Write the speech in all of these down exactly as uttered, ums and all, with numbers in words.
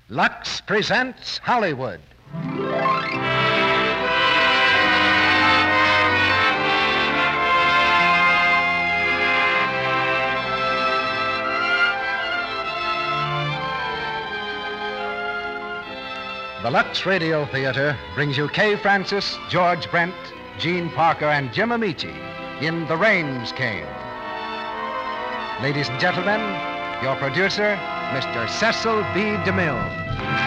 Lux presents Hollywood. The Lux Radio Theater brings you Kay Francis, George Brent, Gene Parker, and Jim Amici in The Rains Came. Ladies and gentlemen, your producer, Mister Cecil B. DeMille.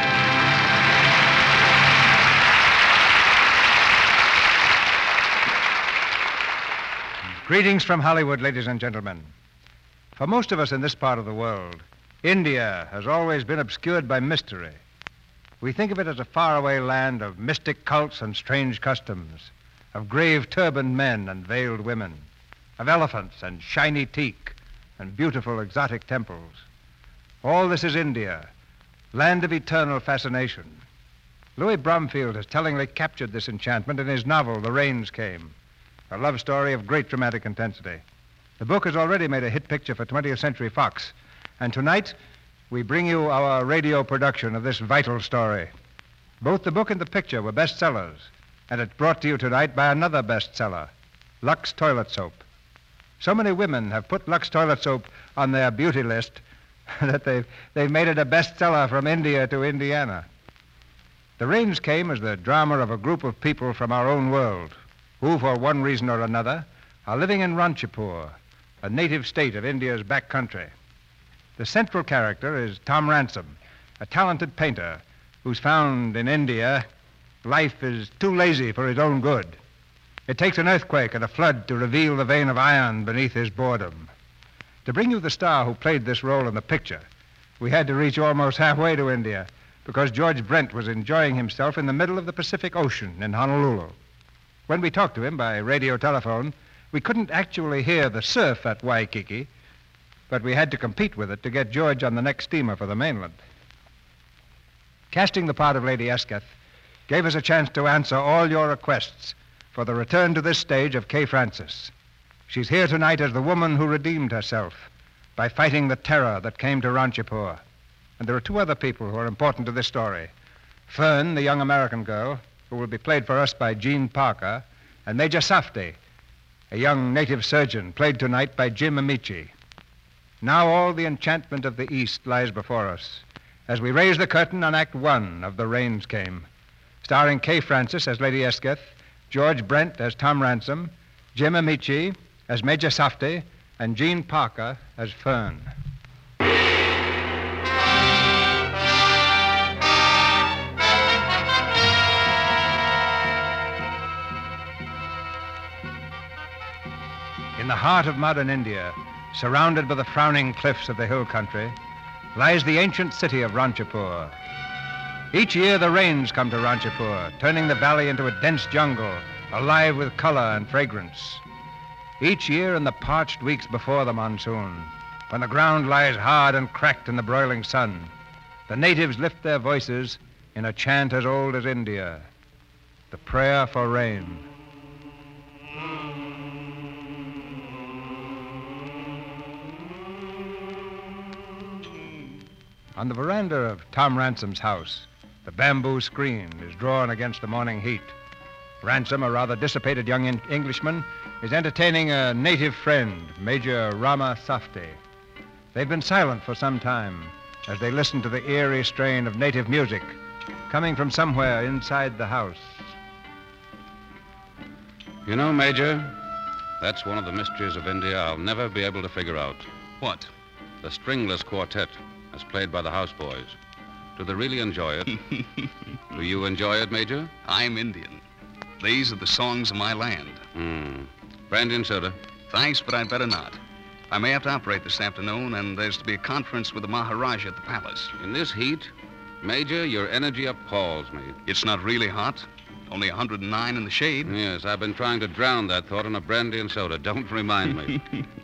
Greetings from Hollywood, ladies and gentlemen. For most of us in this part of the world, India has always been obscured by mystery. We think of it as a faraway land of mystic cults and strange customs, of grave turbaned men and veiled women, of elephants and shiny teak and beautiful exotic temples. All this is India, land of eternal fascination. Louis Bromfield has tellingly captured this enchantment in his novel, The Rains Came, a love story of great dramatic intensity. The book has already made a hit picture for twentieth Century Fox, and tonight we bring you our radio production of this vital story. Both the book and the picture were bestsellers, and it's brought to you tonight by another bestseller, Lux Toilet Soap. So many women have put Lux Toilet Soap on their beauty list that they've, they've made it a bestseller from India to Indiana. The Rains Came as the drama of a group of people from our own world who, for one reason or another, are living in Ranchipur, a native state of India's back country. The central character is Tom Ransom, a talented painter who's found in India life is too lazy for his own good. It takes an earthquake and a flood to reveal the vein of iron beneath his boredom. To bring you the star who played this role in the picture, we had to reach almost halfway to India because George Brent was enjoying himself in the middle of the Pacific Ocean in Honolulu. When we talked to him by radio telephone, we couldn't actually hear the surf at Waikiki, but we had to compete with it to get George on the next steamer for the mainland. Casting the part of Lady Esketh gave us a chance to answer all your requests for the return to this stage of Kay Francis. She's here tonight as the woman who redeemed herself by fighting the terror that came to Ranchipur. And there are two other people who are important to this story. Fern, the young American girl, who will be played for us by Gene Parker, and Major Safdie, a young native surgeon, played tonight by Jim Amici. Now all the enchantment of the East lies before us as we raise the curtain on Act One of The Rains Came, starring Kay Francis as Lady Esketh, George Brent as Tom Ransom, Jim Amici as Major Safdie, and Gene Parker as Fern. In the heart of modern India, surrounded by the frowning cliffs of the hill country, lies the ancient city of Ranchipur. Each year the rains come to Ranchipur, turning the valley into a dense jungle, alive with color and fragrance. Each year in the parched weeks before the monsoon, when the ground lies hard and cracked in the broiling sun, the natives lift their voices in a chant as old as India, the prayer for rain. On the veranda of Tom Ransom's house, the bamboo screen is drawn against the morning heat. Ransom, a rather dissipated young in- Englishman, is entertaining a native friend, Major Rama Safdie. They've been silent for some time as they listen to the eerie strain of native music coming from somewhere inside the house. You know, Major, that's one of the mysteries of India I'll never be able to figure out. What? The stringless quartet, as played by the houseboys. Do they really enjoy it? Do you enjoy it, Major? I'm Indian. These are the songs of my land. Hmm. Brandy and soda. Thanks, but I'd better not. I may have to operate this afternoon, and there's to be a conference with the Maharaja at the palace. In this heat, Major, your energy appalls me. It's not really hot. Only one hundred nine in the shade. Yes, I've been trying to drown that thought in a brandy and soda. Don't remind me.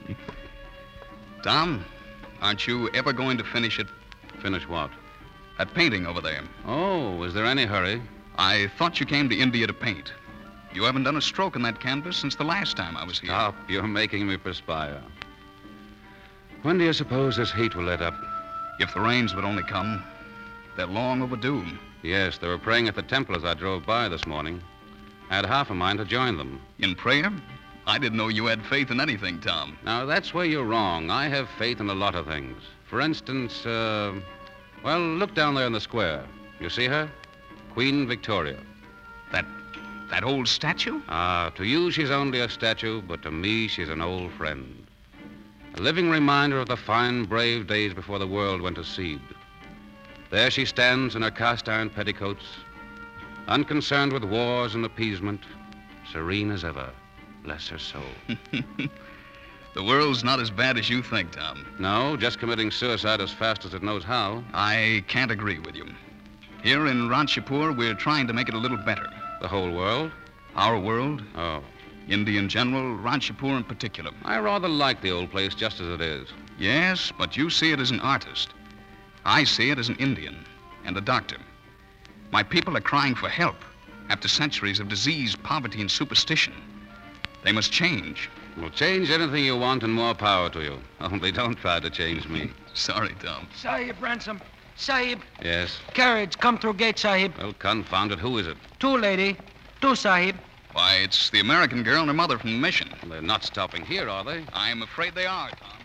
Tom, aren't you ever going to finish it? Finish what? That painting over there. Oh, is there any hurry? I thought you came to India to paint. You haven't done a stroke on that canvas since the last time I was here. Stop. You're making me perspire. When do you suppose this heat will let up? If the rains would only come. They're long overdue. Yes, they were praying at the temple as I drove by this morning. I had half a mind to join them. In prayer? I didn't know you had faith in anything, Tom. Now, that's where you're wrong. I have faith in a lot of things. For instance, uh, well, look down there in the square. You see her? Queen Victoria. That that old statue? Ah, to you she's only a statue, but to me she's an old friend. A living reminder of the fine, brave days before the world went to seed. There she stands in her cast-iron petticoats, unconcerned with wars and appeasement, serene as ever. Bless her soul. The world's not as bad as you think, Tom. No, just committing suicide as fast as it knows how. I can't agree with you. Here in Ranchipur, we're trying to make it a little better. The whole world? Our world, Oh. India in general, Ranchipur in particular. I rather like the old place just as it is. Yes, but you see it as an artist. I see it as an Indian and a doctor. My people are crying for help after centuries of disease, poverty, and superstition. They must change. Well, change anything you want and more power to you. Only don't try to change me. Sorry, Tom. Sahib, Ransom. Sahib, Yes? carriage, come through gate, Sahib. Well, confound it, who is it? Two, lady. Two, Sahib. Why, it's the American girl and her mother from the mission. Well, they're not stopping here, are they? I'm afraid they are, Tom.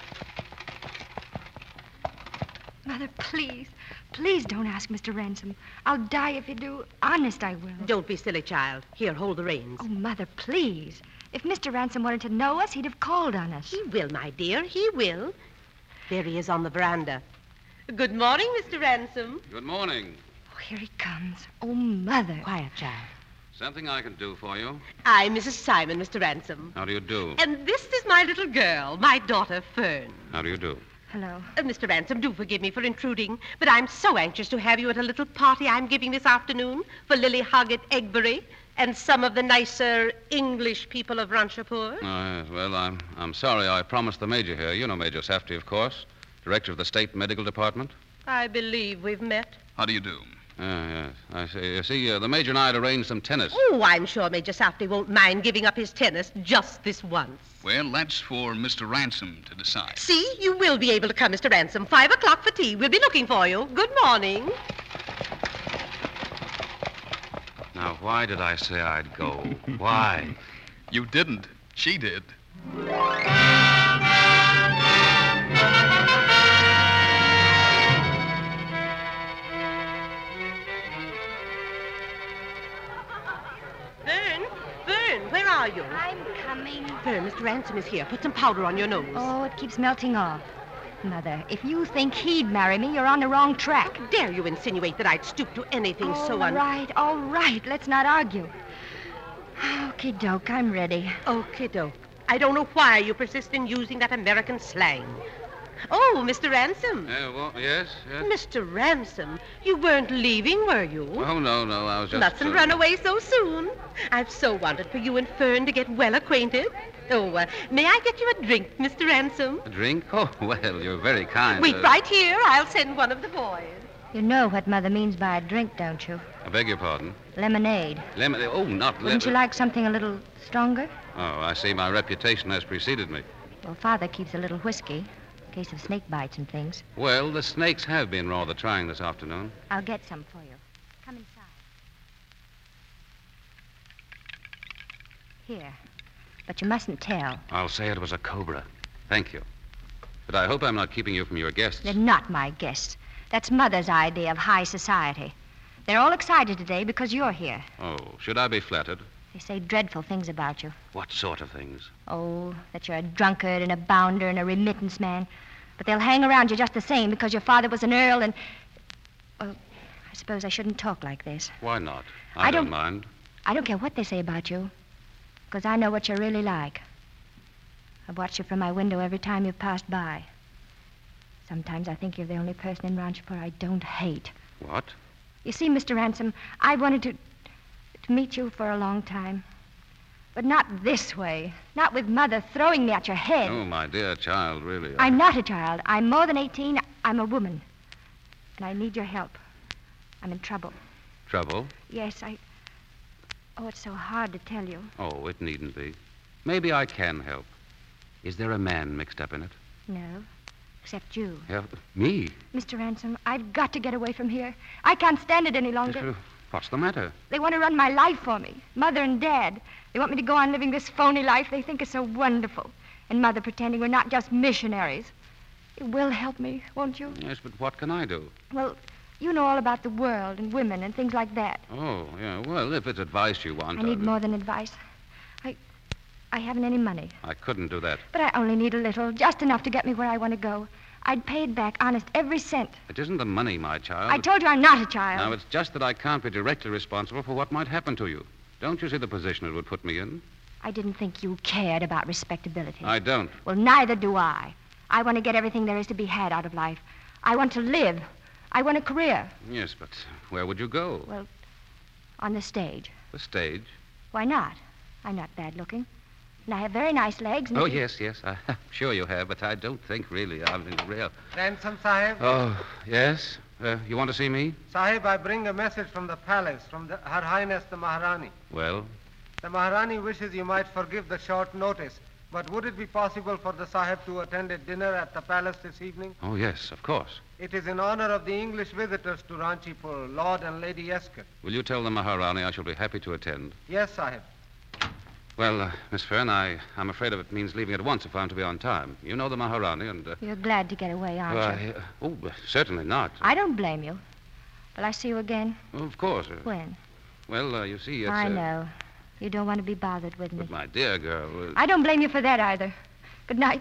Mother, please. Please don't ask Mister Ransom. I'll die if you do. Honest, I will. Don't be silly, child. Here, hold the reins. Oh, Mother, please. If Mister Ransom wanted to know us, he'd have called on us. He will, my dear. He will. There he is on the veranda. Good morning, Mister Ransom. Good morning. Oh, here he comes. Oh, Mother. Quiet, child. Something I can do for you? I'm Missus Simon, Mister Ransom. How do you do? And this is my little girl, my daughter, Fern. How do you do? Hello. Uh, Mister Ransom, do forgive me for intruding, but I'm so anxious to have you at a little party I'm giving this afternoon for Lily Hoggett Egbury and some of the nicer English people of Ranchipur. Oh, yes. Well, I'm, I'm sorry. I promised the major here. You know Major Safety, of course. Director of the State Medical Department. I believe we've met. How do you do? Ah, yes. I see. You see, uh, the major and I had arranged some tennis. Oh, I'm sure Major Safety won't mind giving up his tennis just this once. Well, that's for Mister Ransom to decide. See, you will be able to come, Mister Ransom. Five o'clock for tea. We'll be looking for you. Good morning. Now, why did I say I'd go? Why? You didn't. She did. Fern, Fern, where are you? I'm coming. Fern, Mister Ransom is here. Put some powder on your nose. Oh, it keeps melting off. Mother, if you think he'd marry me, you're on the wrong track. Dare you insinuate that I'd stoop to anything so All un... right, all right. Let's not argue. Okay, doke, I'm ready. Okie doke. I don't know why you persist in using that American slang. Oh, Mister Ransom. Uh, well, yes, yes. Mister Ransom, you weren't leaving, were you? Oh, no, no, I was just... Mustn't uh, run away so soon. I've so wanted for you and Fern to get well acquainted. Oh, uh, may I get you a drink, Mister Ransom? A drink? Oh, well, you're very kind. Wait Uh, right here. I'll send one of the boys. You know what Mother means by a drink, don't you? I beg your pardon. Lemonade. Lemon... Oh, not lemon. Wouldn't you like something a little stronger? Oh, I see. My reputation has preceded me. Well, Father keeps a little whiskey, in case of snake bites and things. Well, the snakes have been rather trying this afternoon. I'll get some for you. Come inside. Here. But you mustn't tell. I'll say it was a cobra. Thank you. But I hope I'm not keeping you from your guests. They're not my guests. That's Mother's idea of high society. They're all excited today because you're here. Oh, should I be flattered? They say dreadful things about you. What sort of things? Oh, that you're a drunkard and a bounder and a remittance man. But they'll hang around you just the same because your father was an earl and... Well, I suppose I shouldn't talk like this. Why not? I, I don't don't- mind. I don't care what they say about you, because I know what you're really like. I've watched you from my window every time you've passed by. Sometimes I think you're the only person in Ranchipur I don't hate. What? You see, Mister Ransom, I wanted to, to meet you for a long time. But not this way. Not with Mother throwing me at your head. Oh, my dear child, really. I'm not a child. I'm more than eighteen. I'm a woman. And I need your help. I'm in trouble. Trouble? Yes, I... Oh, it's so hard to tell you. Oh, it needn't be. Maybe I can help. Is there a man mixed up in it? No. Except you. Yeah, me? Mister Ransom, I've got to get away from here. I can't stand it any longer. Uh, What's the matter? They want to run my life for me. Mother and Dad. They want me to go on living this phony life they think is so wonderful. And Mother pretending we're not just missionaries. You will help me, won't you? Yes, but what can I do? Well, you know all about the world and women and things like that. Oh, yeah. Well, if it's advice you want... I need I'll- more than advice. I I haven't any money. I couldn't do that. But I only need a little, just enough to get me where I want to go. I'd pay it back, honest, every cent. It isn't the money, my child. I told you I'm not a child. Now, it's just that I can't be directly responsible for what might happen to you. Don't you see the position it would put me in? I didn't think you cared about respectability. I don't. Well, neither do I. I want to get everything there is to be had out of life. I want to live. I want a career. Yes, but where would you go? Well, on the stage. The stage? Why not? I'm not bad looking. And I have very nice legs. And Oh, if you- yes, yes. I'm sure you have, but I don't think really I'm in real. Ransom Sahib. Oh, yes? Uh, you want to see me? Sahib, I bring a message from the palace, from the, Her Highness the Maharani. Well, The Maharani wishes you might forgive the short notice, but would it be possible for the Sahib to attend a dinner at the palace this evening? oh, yes, of course. It is in honor of the English visitors to Ranchipur, Lord and Lady Esker. Will you tell the Maharani I shall be happy to attend? Yes, Sahib. Well, uh, Miss Fern, I, I'm afraid of it means leaving at once if I'm to be on time. You know the Maharani and... Uh, You're glad to get away, aren't you? why, uh, oh, uh, certainly not. I don't blame you. Will I see you again? Oh, of course. Uh, When? well, uh, you see, it's... I uh, know. You don't want to be bothered with me. But, my dear girl... Uh, I don't blame you for that either. Good night.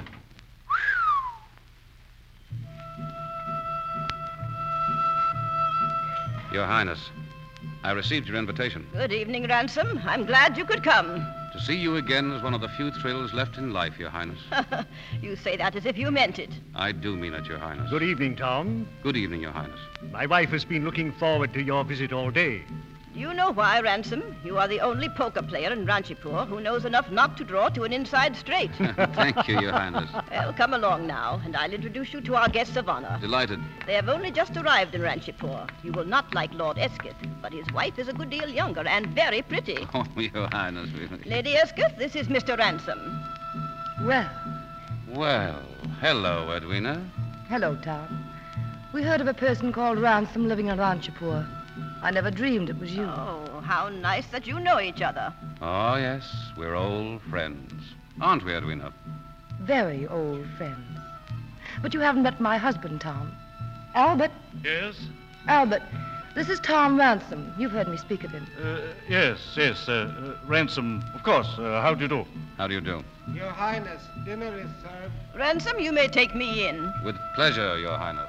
Your Highness, I received your invitation. Good evening, Ransom. I'm glad you could come. To see you again is one of the few thrills left in life, Your Highness. You say that as if you meant it. I do mean it, Your Highness. Good evening, Tom. Good evening, Your Highness. My wife has been looking forward to your visit all day. Do you know why, Ransom? You are the only poker player in Ranchipur who knows enough not to draw to an inside straight. Thank you, Your Highness. Well, come along now, and I'll introduce you to our guests of honor. Delighted. They have only just arrived in Ranchipur. You will not like Lord Esketh, but his wife is a good deal younger and very pretty. Oh, Your Highness, really. Lady Esketh, this is Mister Ransom. Well, Well, hello, Edwina. hello, Tom. We heard of a person called Ransom living in Ranchipur. I never dreamed it was you. Oh, how nice that you know each other. Oh, yes, we're old friends. Aren't we, Edwina? Very old friends. But you haven't met my husband, Tom. Albert, Yes? Albert, this is Tom Ransom. You've heard me speak of him. Uh, yes, yes. Uh, uh, Ransom, of course. Uh, how do you do? How do you do? Your Highness, dinner is served. Ransom, you may take me in. With pleasure, Your Highness.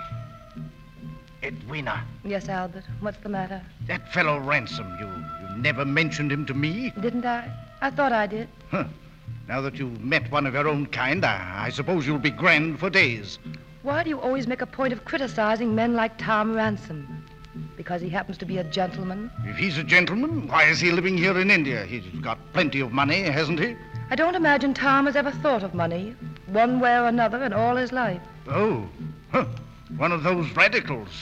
Edwina, Yes, Albert. What's the matter? that fellow Ransom, you, you never mentioned him to me? Didn't I? I thought I did. Huh. Now that you've met one of your own kind, I, I suppose you'll be grand for days. Why do you always make a point of criticizing men like Tom Ransom? Because he happens to be a gentleman? If he's a gentleman, why is he living here in India? He's got plenty of money, hasn't he? I don't imagine Tom has ever thought of money, one way or another, in all his life. Oh, huh. One of those radicals.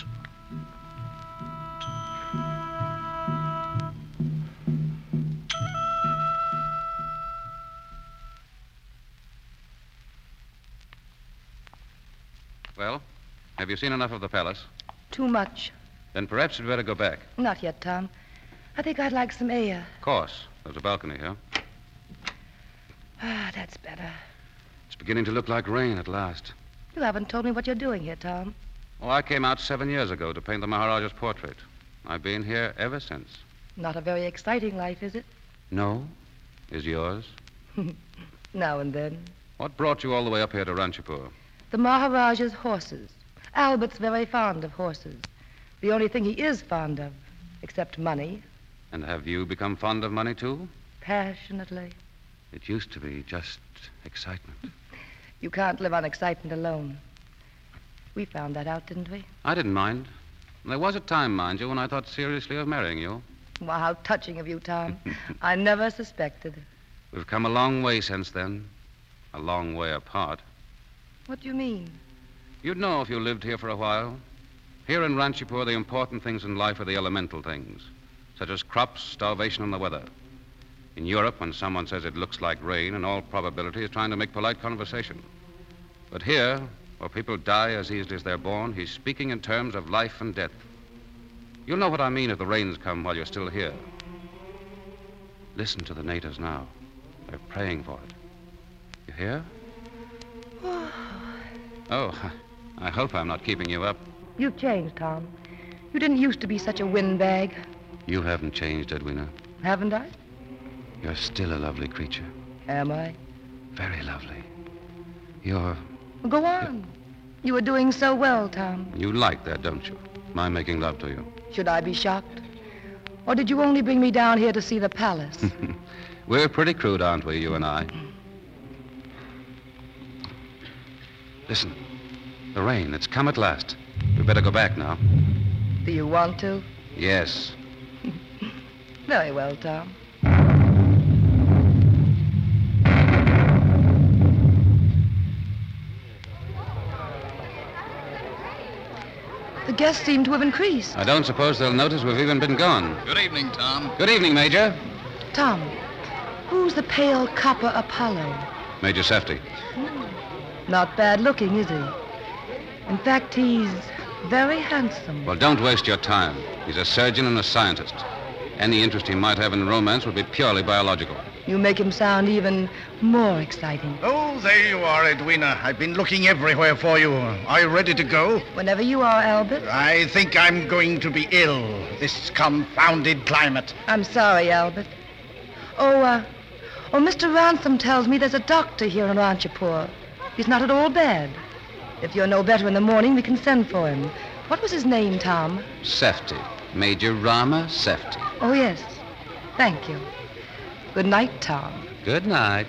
Well, have you seen enough of the palace? Too much. Then perhaps you'd better go back. Not yet, Tom. I think I'd like some air. Of course. There's a balcony here. Ah, that's better. It's beginning to look like rain at last. You haven't told me what you're doing here, Tom. Oh, I came out seven years ago to paint the Maharaja's portrait. I've been here ever since. Not a very exciting life, is it? No? Is yours? Now and then. What brought you all the way up here to Ranchipur? The Maharaja's horses. Albert's very fond of horses. The only thing he is fond of, except money, And have you become fond of money, too? passionately. It used to be just excitement. You can't live on excitement alone. We found that out, didn't we? I didn't mind. There was a time, mind you, when I thought seriously of marrying you. Well, how touching of you, Tom. I never suspected. We've come a long way since then. A long way apart. What do you mean? You'd know if you lived here for a while. Here in Ranchipur, the important things in life are the elemental things, such as crops, starvation, and the weather. In Europe, when someone says it looks like rain, in all probability is trying to make polite conversation. But here, where people die as easily as they're born, he's speaking in terms of life and death. You'll know what I mean if the rains come while you're still here. Listen to the natives now. They're praying for it. You hear? Oh, I hope I'm not keeping you up. You've changed, Tom. You didn't used to be such a windbag. You haven't changed, Edwina. Haven't I? You're still a lovely creature. Am I? Very lovely. You're... Well, go on. You were doing so well, Tom. You like that, don't you? My making love to you. Should I be shocked? Or did you only bring me down here to see the palace? We're pretty crude, aren't we, you and I? Listen. The rain. It's come at last. We better go back now. Do you want to? Yes. Very well, Tom. The guests seem to have increased. I don't suppose they'll notice we've even been gone. Good evening, Tom. Good evening, Major. Tom, who's the pale copper Apollo? Major Sefty. Not bad looking, is he? In fact, he's very handsome. Well, don't waste your time. He's a surgeon and a scientist. Any interest he might have in romance would be purely biological. You make him sound even more exciting. Oh, there you are, Edwina. I've been looking everywhere for you. Are you ready to go? Whenever you are, Albert. I think I'm going to be ill. This confounded climate. I'm sorry, Albert. Oh, uh, oh, Mister Ransom tells me there's a doctor here in Ranchipur. He's not at all bad. If you're no better in the morning, we can send for him. What was his name, Tom? Sefty. Major Rama Sefty. Oh, yes. Thank you. Good night, Tom. Good night.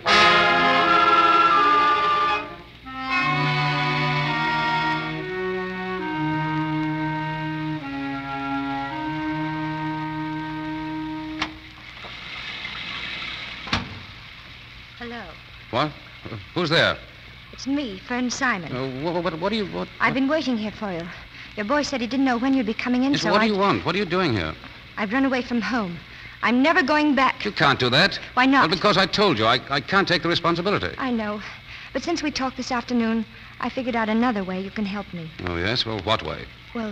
Hello. What? Who's there? It's me, Fern Simon. Uh, what, what, what do you... What, I've been waiting here for you. Your boy said he didn't know when you'd be coming in, Yes, so what I... do you want? What are you doing here? I've run away from home. I'm never going back. You can't do that. Why not? Well, because I told you. I, I can't take the responsibility. I know. But since we talked this afternoon, I figured out another way you can help me. Oh, yes? Well, what way? Well,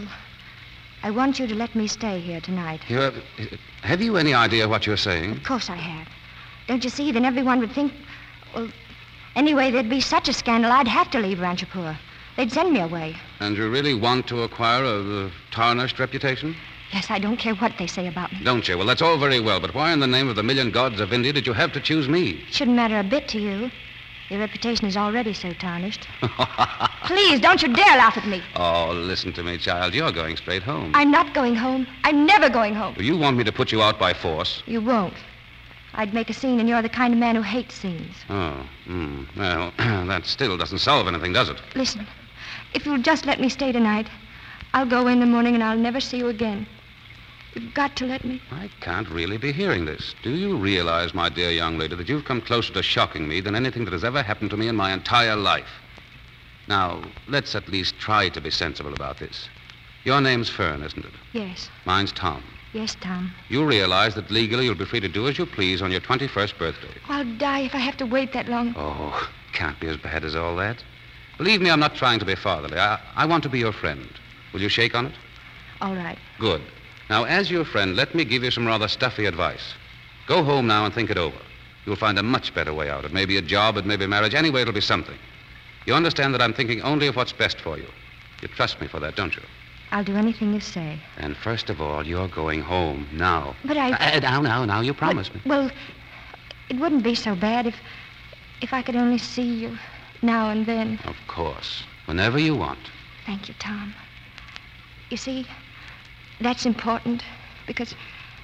I want you to let me stay here tonight. You have, have you any idea what you're saying? Of course I have. Don't you see? Then everyone would think... Well, anyway, there'd be such a scandal, I'd have to leave Ranchipur. They'd send me away. And you really want to acquire a, a tarnished reputation? Yes, I don't care what they say about me. Don't you? Well, that's all very well, but why in the name of the million gods of India did you have to choose me? Shouldn't matter a bit to you. Your reputation is already so tarnished. Please, don't you dare laugh at me. Oh, listen to me, child. You're going straight home. I'm not going home. I'm never going home. You want me to put you out by force? You won't. I'd make a scene, and you're the kind of man who hates scenes. Oh, hmm. Well, that still doesn't solve anything, does it? Listen, if you'll just let me stay tonight, I'll go in the morning and I'll never see you again. You've got to let me. I can't really be hearing this. Do you realize, my dear young lady, that you've come closer to shocking me than anything that has ever happened to me in my entire life? Now, let's at least try to be sensible about this. Your name's Fern, isn't it? Yes. Mine's Tom. Yes, Tom. You realize that legally you'll be free to do as you please on your twenty-first birthday. I'll die if I have to wait that long. Oh, can't be as bad as all that. Believe me, I'm not trying to be fatherly. I, I want to be your friend. Will you shake on it? All right. Good. Now, as your friend, let me give you some rather stuffy advice. Go home now and think it over. You'll find a much better way out. It may be a job, it may be marriage. Anyway, it'll be something. You understand that I'm thinking only of what's best for you. You trust me for that, don't you? I'll do anything you say. And first of all, you're going home now. But I... Uh, now, now, now, you promised but, me. Well, it wouldn't be so bad if... if I could only see you now and then. Of course. Whenever you want. Thank you, Tom. You see, that's important because...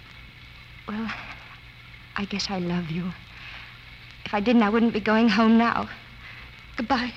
Well, I guess I love you. If I didn't, I wouldn't be going home now. Goodbye.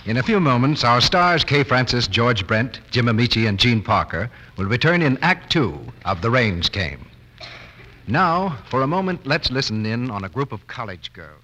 In a few moments, our stars, Kay Francis, George Brent, Jim Amici, and Gene Parker, will return in Act Two of The Rains Came. Now, for a moment, let's listen in on a group of college girls.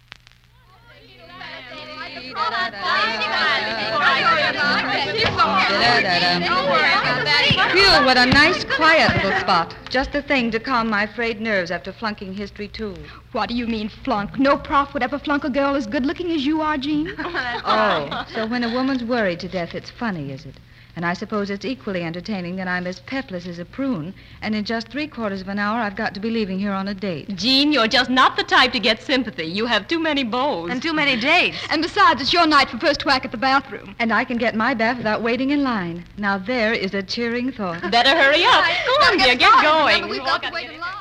Phew, what a nice, quiet little spot. Just the thing to calm my frayed nerves after flunking history, too. What do you mean, flunk? No prof would ever flunk a girl as good-looking as you are, Jean. Oh, so when a woman's worried to death, it's funny, is it? And I suppose it's equally entertaining that I'm as pepless as a prune, and in just three quarters of an hour, I've got to be leaving here on a date. Jean, you're just not the type to get sympathy. You have too many beaux. And too many dates. And besides, it's your night for first whack at the bathroom. And I can get my bath without waiting in line. Now there is a cheering thought. Better hurry up. Go on, dear, get going. Remember, we've got to wait in line.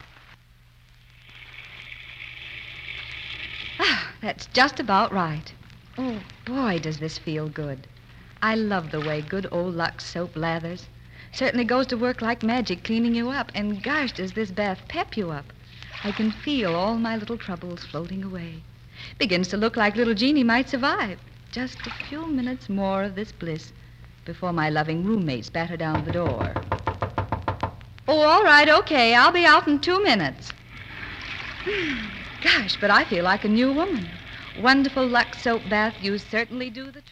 Ah, that's just about right. Oh, boy, does this feel good. I love the way good old Lux soap lathers. Certainly goes to work like magic cleaning you up. And gosh, does this bath pep you up. I can feel all my little troubles floating away. Begins to look like little Jeannie might survive. Just a few minutes more of this bliss before my loving roommates batter down the door. Oh, all right, okay. I'll be out in two minutes. Gosh, but I feel like a new woman. Wonderful Lux soap bath. You certainly do the trick.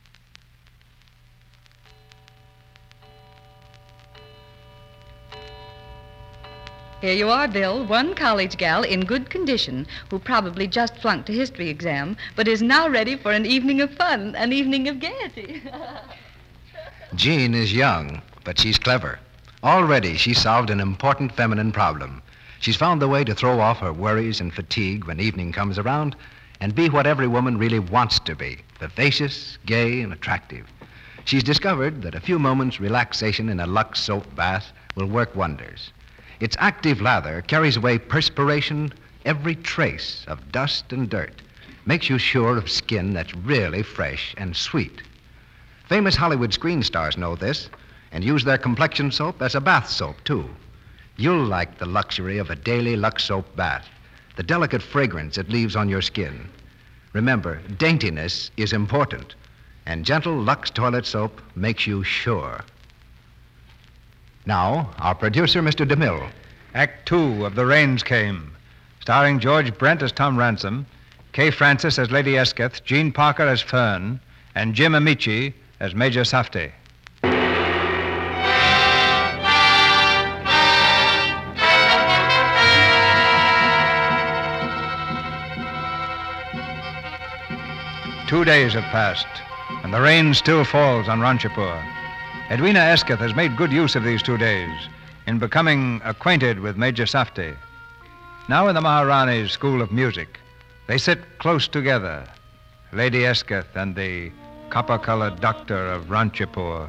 Here you are, Bill, one college gal in good condition who probably just flunked a history exam, but is now ready for an evening of fun, an evening of gaiety. Jean is young, but she's clever. Already, she's solved an important feminine problem. She's found the way to throw off her worries and fatigue when evening comes around and be what every woman really wants to be, vivacious, gay, and attractive. She's discovered that a few moments' relaxation in a Lux soap bath will work wonders. Its active lather carries away perspiration, every trace of dust and dirt, makes you sure of skin that's really fresh and sweet. Famous Hollywood screen stars know this and use their complexion soap as a bath soap, too. You'll like the luxury of a daily Lux soap bath, the delicate fragrance it leaves on your skin. Remember, daintiness is important, and gentle Lux toilet soap makes you sure. Now, our producer, Mister DeMille. Act Two of The Rains Came, starring George Brent as Tom Ransom, Kay Francis as Lady Esketh, Gene Parker as Fern, and Jim Amici as Major Safdie. Two days have passed, and the rain still falls on Ranchipur. Edwina Esketh has made good use of these two days in becoming acquainted with Major Safdie. Now in the Maharani's School of Music, they sit close together, Lady Esketh and the copper-colored doctor of Ranchipur.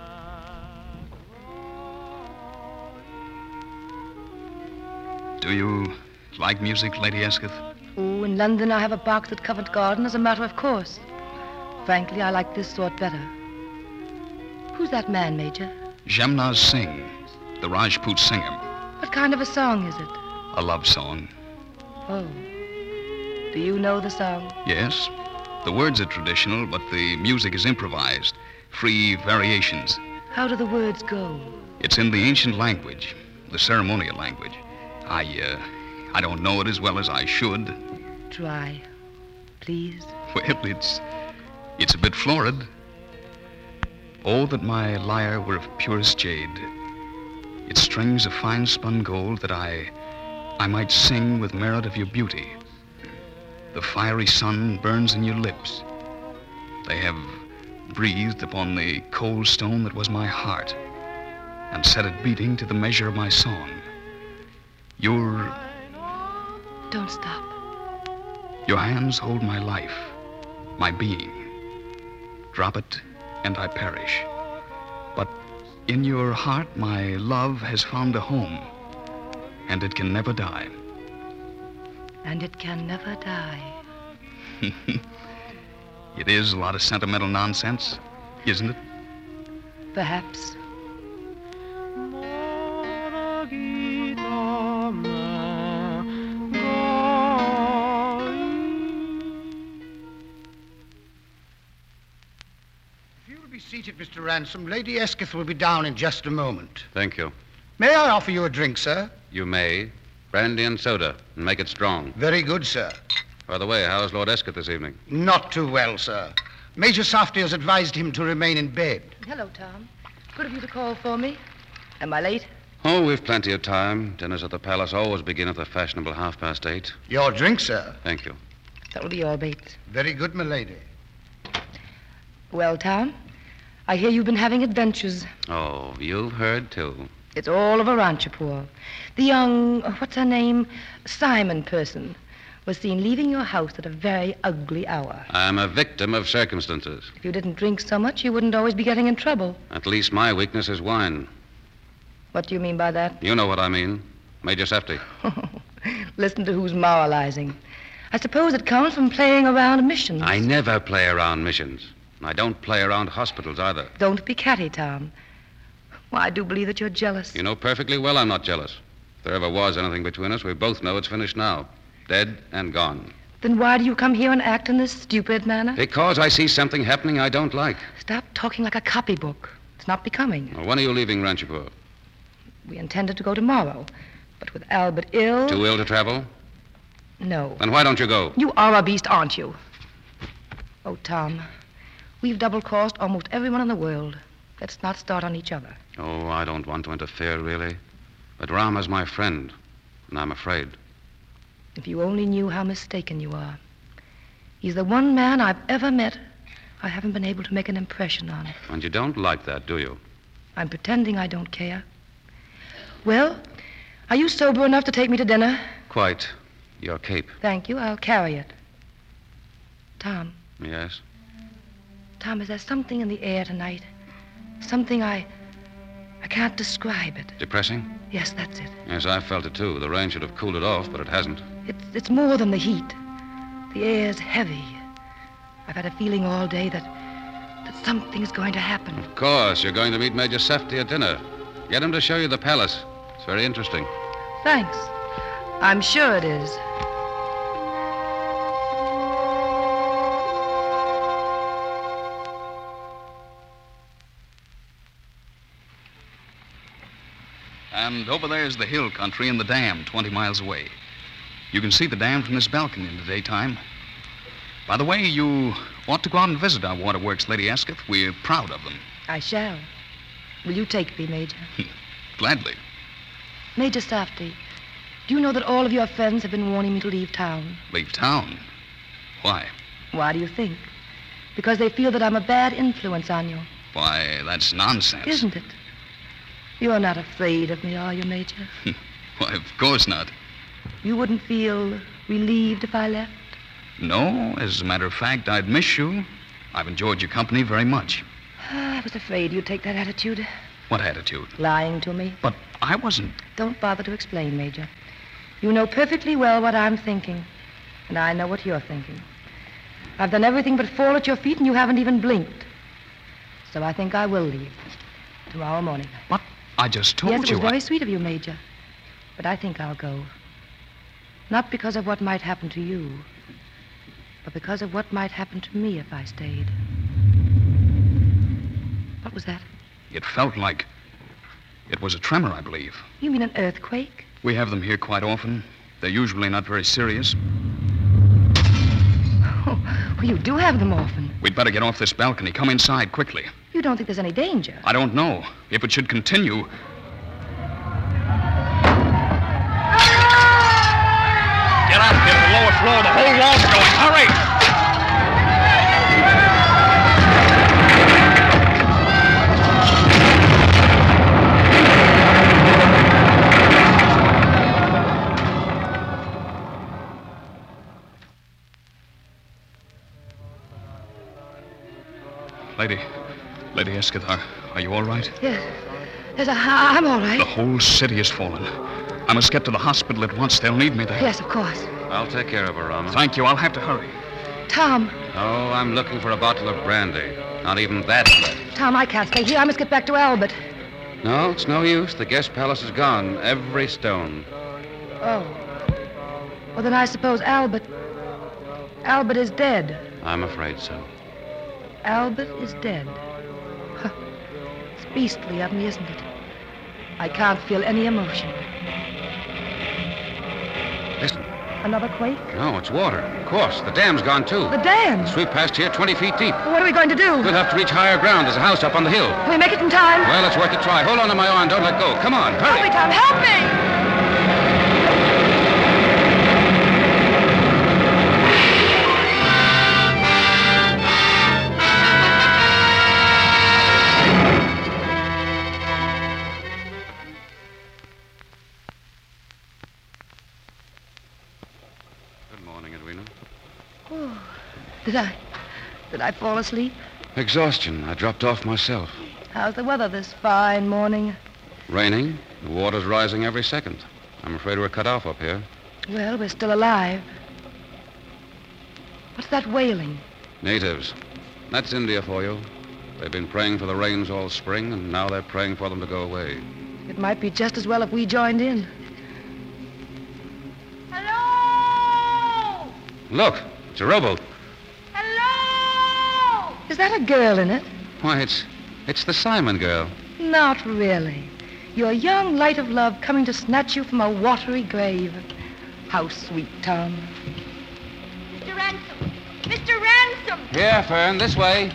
Do you like music, Lady Esketh? Oh, in London I have a box at Covent Garden as a matter of course. Frankly, I like this sort better. Who's that man, Major? Jamnaz Singh, the Rajput singer. What kind of a song is it? A love song. Oh. Do you know the song? Yes. The words are traditional, but the music is improvised. Free variations. How do the words go? It's in the ancient language, the ceremonial language. I, uh, I don't know it as well as I should. Try, please. Well, it's, it's a bit florid. Oh, that my lyre were of purest jade, its strings of fine spun gold, that I, I might sing with merit of your beauty. The fiery sun burns in your lips. They have breathed upon the cold stone that was my heart, and set it beating to the measure of my song. Your... Don't stop. Your hands hold my life, my being. Drop it, and I perish. But in your heart, my love has found a home, and it can never die. And it can never die. It is a lot of sentimental nonsense, isn't it? Perhaps. seated, Mister Ransom. Lady Esketh will be down in just a moment. Thank you. May I offer you a drink, sir? You may. Brandy and soda, and make it strong. Very good, sir. By the way, how's Lord Esketh this evening? Not too well, sir. Major Safdie has advised him to remain in bed. Hello, Tom. Good of you to call for me. Am I late? Oh, we've plenty of time. Dinners at the palace always begin at the fashionable half past eight. Your drink, sir. Thank you. That'll be all, Bates. Very good, milady. Well, Tom, I hear you've been having adventures. Oh, you've heard, too. It's all over Ranchipur. The young, uh, what's her name? Simon person was seen leaving your house at a very ugly hour. I'm a victim of circumstances. If you didn't drink so much, you wouldn't always be getting in trouble. At least my weakness is wine. What do you mean by that? You know what I mean. Major Safdie. Listen to who's moralizing. I suppose it comes from playing around missions. I never play around missions. And I don't play around hospitals either. Don't be catty, Tom. Well, I do believe that you're jealous. You know perfectly well I'm not jealous. If there ever was anything between us, we both know it's finished now. Dead and gone. Then why do you come here and act in this stupid manner? Because I see something happening I don't like. Stop talking like a copybook. It's not becoming. Well, when are you leaving Ranchipur? We intended to go tomorrow, but with Albert ill... Too ill to travel? No. Then why don't you go? You are a beast, aren't you? Oh, Tom, we've double-crossed almost everyone in the world. Let's not start on each other. Oh, I don't want to interfere, really. But Rama's my friend, and I'm afraid. If you only knew how mistaken you are. He's the one man I've ever met I haven't been able to make an impression on. And you don't like that, do you? I'm pretending I don't care. Well, are you sober enough to take me to dinner? Quite. Your cape. Thank you. I'll carry it. Tom. Yes? Tom, is there something in the air tonight? Something I... I can't describe it. Depressing? Yes, that's it. Yes, I felt it, too. The rain should have cooled it off, but it hasn't. It's, it's more than the heat. The air's heavy. I've had a feeling all day that... that something's going to happen. Of course. You're going to meet Major Safdie at dinner. Get him to show you the palace. It's very interesting. Thanks. I'm sure it is. And over there's the hill country and the dam twenty miles away. You can see the dam from this balcony in the daytime. By the way, you ought to go out and visit our waterworks, Lady Esketh. We're proud of them. I shall. Will you take me, Major? Gladly. Major Safdie, do you know that all of your friends have been warning me to leave town? Leave town? Why? Why do you think? Because they feel that I'm a bad influence on you. Why, that's nonsense. Isn't it? You're not afraid of me, are you, Major? Why, of course not. You wouldn't feel relieved if I left? No, as a matter of fact, I'd miss you. I've enjoyed your company very much. I was afraid you'd take that attitude. What attitude? Lying to me. But I wasn't. Don't bother to explain, Major. You know perfectly well what I'm thinking, and I know what you're thinking. I've done everything but fall at your feet, and you haven't even blinked. So I think I will leave. Tomorrow morning. What? I just told you. Yes, it you. was very I... sweet of you, Major. But I think I'll go. Not because of what might happen to you, but because of what might happen to me if I stayed. What was that? It felt like... It was a tremor, I believe. You mean an earthquake? We have them here quite often. They're usually not very serious. Oh, well, you do have them often. We'd better get off this balcony. Come inside quickly. You don't think there's any danger? I don't know. If it should continue... Get up! Get to the lower floor. The whole wall's going. Hurry! Lady, Lady Esketh, are, are you all right? Yes. Yes, I, I'm all right. The whole city has fallen. I must get to the hospital at once. They'll need me there. Yes, of course. I'll take care of her, Rama. Thank you. I'll have to hurry. Tom. Oh, I'm looking for a bottle of brandy. Not even that left. Tom, I can't stay here. I must get back to Albert. No, it's no use. The guest palace is gone. Every stone. Oh. Well, then I suppose Albert... Albert is dead. I'm afraid so. Albert is dead. beastly of me, isn't it? I can't feel any emotion. Listen. Another quake? No, it's water. Of course. The dam's gone, too. The dam? It's swept past here twenty feet deep. What are we going to do? We'll have to reach higher ground. There's a house up on the hill. Can we make it in time? Well, it's worth a try. Hold on to my arm. Don't let go. Come on. Hurry. Help me, Tom. Help me! Did I... Did I fall asleep? Exhaustion. I dropped off myself. How's the weather this fine morning? Raining. The water's rising every second. I'm afraid we're cut off up here. Well, we're still alive. What's that wailing? Natives. That's India for you. They've been praying for the rains all spring, and now they're praying for them to go away. It might be just as well if we joined in. Hello! Look, it's a rowboat. Hello! Is that a girl in it? Why, it's it's the Simon girl. Not really. Your young light of love coming to snatch you from a watery grave. How sweet, Tom. Mister Ransom! Mister Ransom! Here, Fern, this way.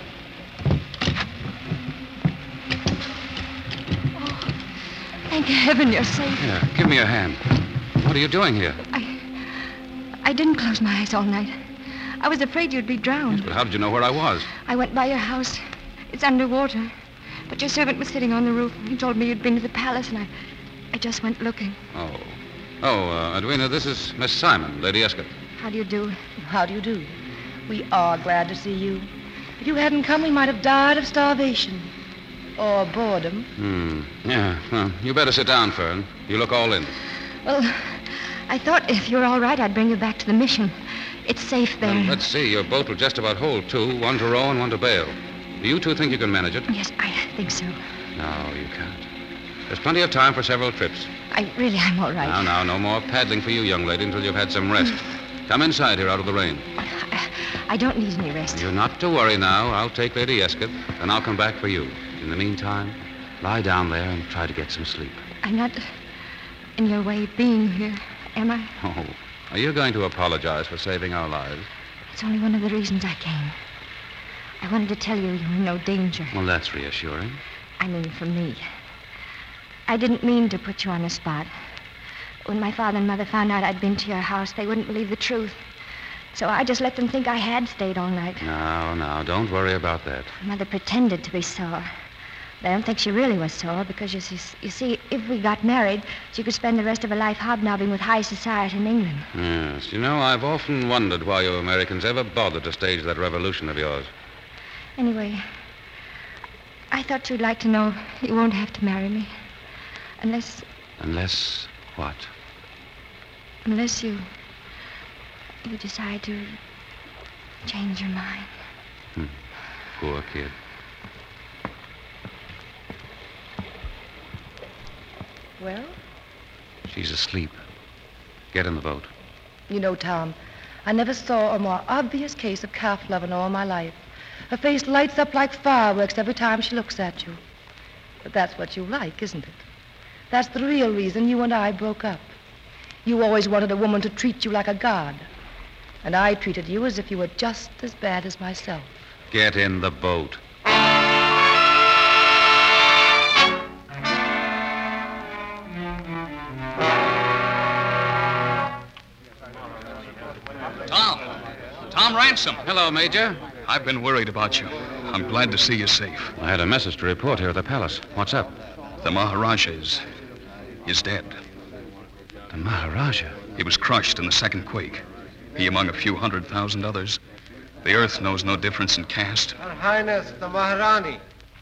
Thank heaven you're safe. Here, give me your hand. What are you doing here? I... I didn't close my eyes all night. I was afraid you'd be drowned. But how did you know where I was? I went by your house. It's underwater. But your servant was sitting on the roof. He told me you'd been to the palace, and I... I just went looking. Oh. Oh, uh, Edwina, this is Miss Simon, Lady Escott. How do you do? How do you do? We are glad to see you. If you hadn't come, we might have died of starvation. Or boredom. Hmm. Yeah. Well, you better sit down, Fern. You look all in. Well, I thought if you were all right, I'd bring you back to the mission. It's safe there. Well, let's see. Your boat will just about hold two, one to row and one to bail. Do you two think you can manage it? Yes, I think so. No, you can't. There's plenty of time for several trips. I really, I'm all right. Now, now, no more paddling for you, young lady, until you've had some rest. Come inside here out of the rain. I, I don't need any rest. You're not to worry now. I'll take Lady Escott, and I'll come back for you. In the meantime, lie down there and try to get some sleep. I'm not in your way of being here, am I? Oh, are you going to apologize for saving our lives? It's only one of the reasons I came. I wanted to tell you you're in no danger. Well, that's reassuring. I mean, for me. I didn't mean to put you on the spot. When my father and mother found out I'd been to your house, they wouldn't believe the truth. So I just let them think I had stayed all night. No, no, don't worry about that. Mother pretended to be sore. But I don't think she really was sore because, you see, you see, if we got married, she could spend the rest of her life hobnobbing with high society in England. Yes, you know, I've often wondered why you Americans ever bothered to stage that revolution of yours. Anyway, I thought you'd like to know you won't have to marry me. Unless... Unless what? Unless you... you decide to change your mind. Hmm. Poor kid. Well? She's asleep. Get in the boat. You know, Tom, I never saw a more obvious case of calf love in all my life. Her face lights up like fireworks every time she looks at you. But that's what you like, isn't it? That's the real reason you and I broke up. You always wanted a woman to treat you like a god. And I treated you as if you were just as bad as myself. Get in the boat. Tom. Tom Ransom. Hello, Major. I've been worried about you. I'm glad to see you safe. I had a message to report here at the palace. What's up? The Maharaja is... is dead. The Maharaja? He was crushed in the second quake. He among a few hundred thousand others. The earth knows no difference in caste. Her Highness, the Maharani.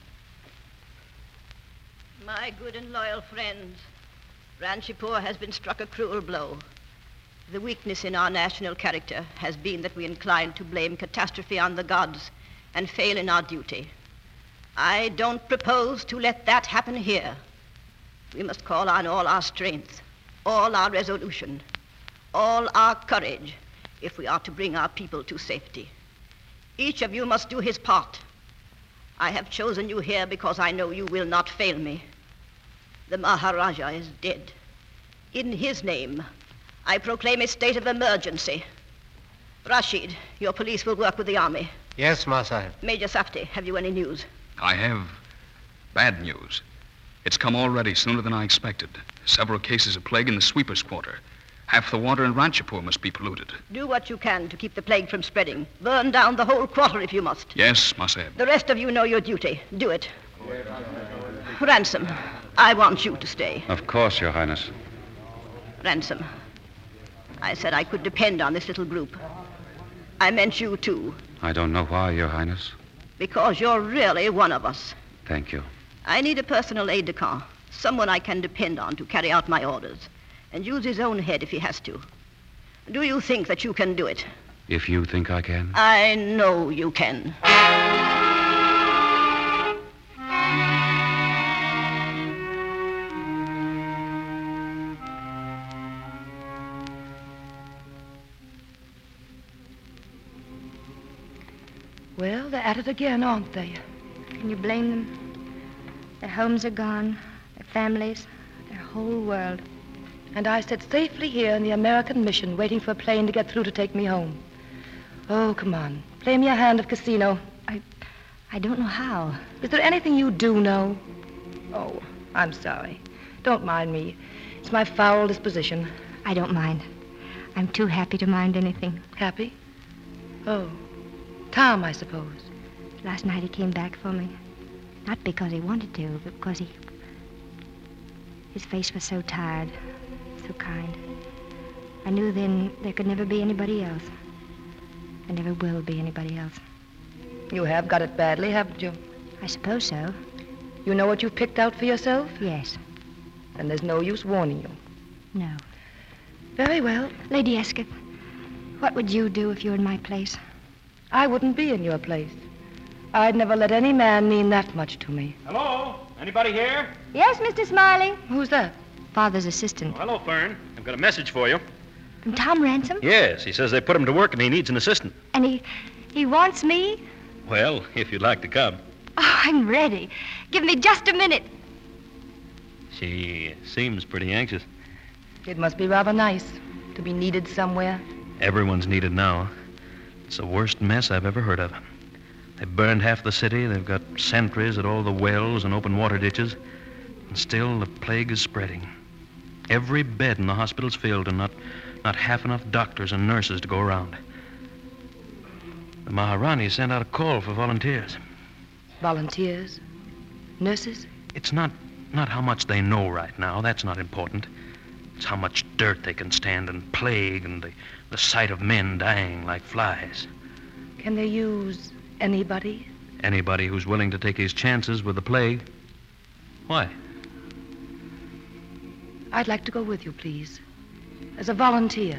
My good and loyal friends, Ranchipur has been struck a cruel blow. The weakness in our national character has been that we incline to blame catastrophe on the gods and fail in our duty. I don't propose to let that happen here. We must call on all our strength, all our resolution, all our courage, if we are to bring our people to safety. Each of you must do his part. I have chosen you here because I know you will not fail me. The Maharaja is dead. In his name, I proclaim a state of emergency. Rashid, your police will work with the army. Yes, Ma Sahib. Major Safti, have you any news? I have bad news. It's come already, sooner than I expected. Several cases of plague in the sweepers' quarter. Half the water in Ranchipur must be polluted. Do what you can to keep the plague from spreading. Burn down the whole quarter if you must. Yes, Ma Sahib. The rest of you know your duty. Do it. Ransom, I want you to stay. Of course, Your Highness. Ransom, I said I could depend on this little group. I meant you, too. I don't know why, Your Highness. Because you're really one of us. Thank you. I need a personal aide-de-camp, someone I can depend on to carry out my orders, and use his own head if he has to. Do you think that you can do it? If you think I can. I know you can. Well, they're at it again, aren't they? Can you blame them? Their homes are gone, their families, their whole world. And I sit safely here in the American mission, waiting for a plane to get through to take me home. Oh, come on. Play me a hand of casino. I... I don't know how. Is there anything you do know? Oh, I'm sorry. Don't mind me. It's my foul disposition. I don't mind. I'm too happy to mind anything. Happy? Oh. Tom, I suppose. Last night he came back for me. Not because he wanted to, but because he... His face was so tired, so kind. I knew then there could never be anybody else. There never will be anybody else. You have got it badly, haven't you? I suppose so. You know what you've picked out for yourself? Yes. Then there's no use warning you. No. Very well. Lady Escott, what would you do if you were in my place? I wouldn't be in your place. I'd never let any man mean that much to me. Hello? Anybody here? Yes, Mister Smiley. Who's that? Father's assistant. Oh, hello, Fern. I've got a message for you. From Tom Ransom? Yes, he says they put him to work and he needs an assistant. And he... he wants me? Well, if you'd like to come. Oh, I'm ready. Give me just a minute. She seems pretty anxious. It must be rather nice to be needed somewhere. Everyone's needed now. It's the worst mess I've ever heard of. They burned half the city. They've got sentries at all the wells and open water ditches. And still the plague is spreading. Every bed in the hospital's filled and not, not half enough doctors and nurses to go around. The Maharani sent out a call for volunteers. Volunteers? Nurses? It's not, not how much they know right now. That's not important. It's how much dirt they can stand and plague and the, the sight of men dying like flies. Can they use anybody? Anybody who's willing to take his chances with the plague. Why? I'd like to go with you, please. As a volunteer.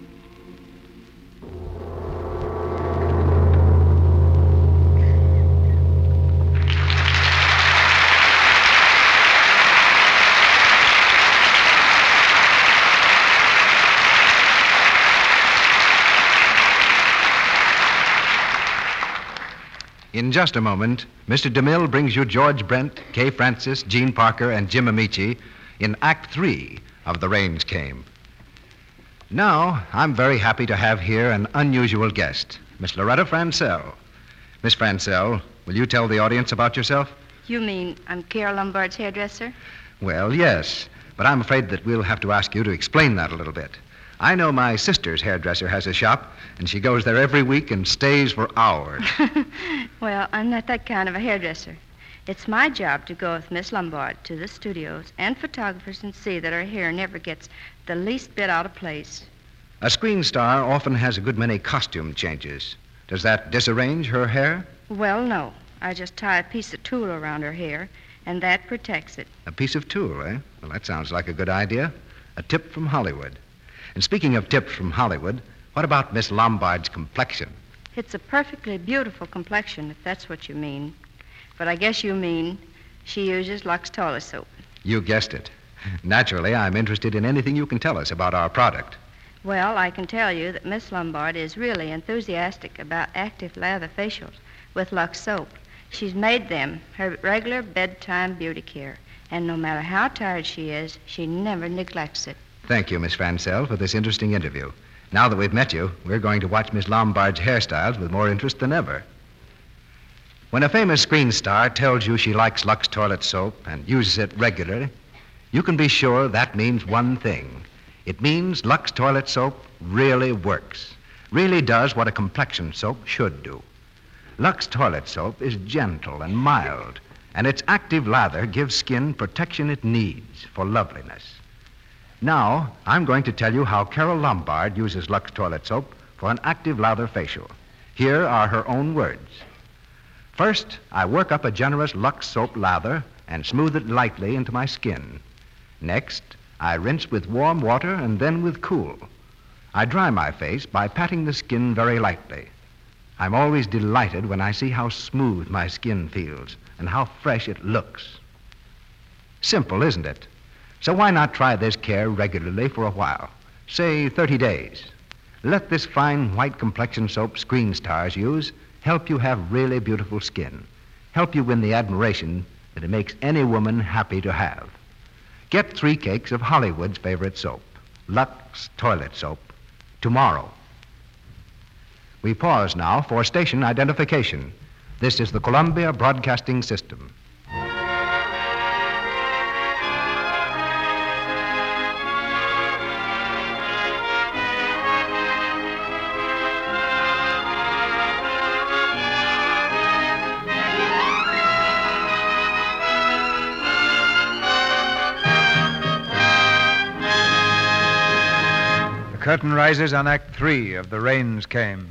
In just a moment, Mister DeMille brings you George Brent, Kay Francis, Gene Parker, and Jim Amici in Act Three of The Rains Came. Now, I'm very happy to have here an unusual guest, Miss Loretta Francel. Miss Francel, will you tell the audience about yourself? You mean I'm Carol Lombard's hairdresser? Well, yes, but I'm afraid that we'll have to ask you to explain that a little bit. I know my sister's hairdresser has a shop, and she goes there every week and stays for hours. Well, I'm not that kind of a hairdresser. It's my job to go with Miss Lombard to the studios and photographers and see that her hair never gets the least bit out of place. A screen star often has a good many costume changes. Does that disarrange her hair? Well, no. I just tie a piece of tulle around her hair, and that protects it. A piece of tulle, eh? Well, that sounds like a good idea. A tip from Hollywood. And speaking of tips from Hollywood, what about Miss Lombard's complexion? It's a perfectly beautiful complexion, if that's what you mean. But I guess you mean she uses Lux Toilet Soap. You guessed it. Naturally, I'm interested in anything you can tell us about our product. Well, I can tell you that Miss Lombard is really enthusiastic about active lather facials with Lux Soap. She's made them her regular bedtime beauty care. And no matter how tired she is, she never neglects it. Thank you, Miss Francel, for this interesting interview. Now that we've met you, we're going to watch Miss Lombard's hairstyles with more interest than ever. When a famous screen star tells you she likes Lux toilet soap and uses it regularly, you can be sure that means one thing. It means Lux toilet soap really works, really does what a complexion soap should do. Lux toilet soap is gentle and mild, and its active lather gives skin protection it needs for loveliness. Now, I'm going to tell you how Carol Lombard uses Lux toilet soap for an active lather facial. Here are her own words. First, I work up a generous Lux soap lather and smooth it lightly into my skin. Next, I rinse with warm water and then with cool. I dry my face by patting the skin very lightly. I'm always delighted when I see how smooth my skin feels and how fresh it looks. Simple, isn't it? So why not try this care regularly for a while, say thirty days. Let this fine white complexion soap Screen Stars use help you have really beautiful skin, help you win the admiration that it makes any woman happy to have. Get three cakes of Hollywood's favorite soap, Lux Toilet Soap, tomorrow. We pause now for station identification. This is the Columbia Broadcasting System. The curtain rises on Act Three of The Rains Came.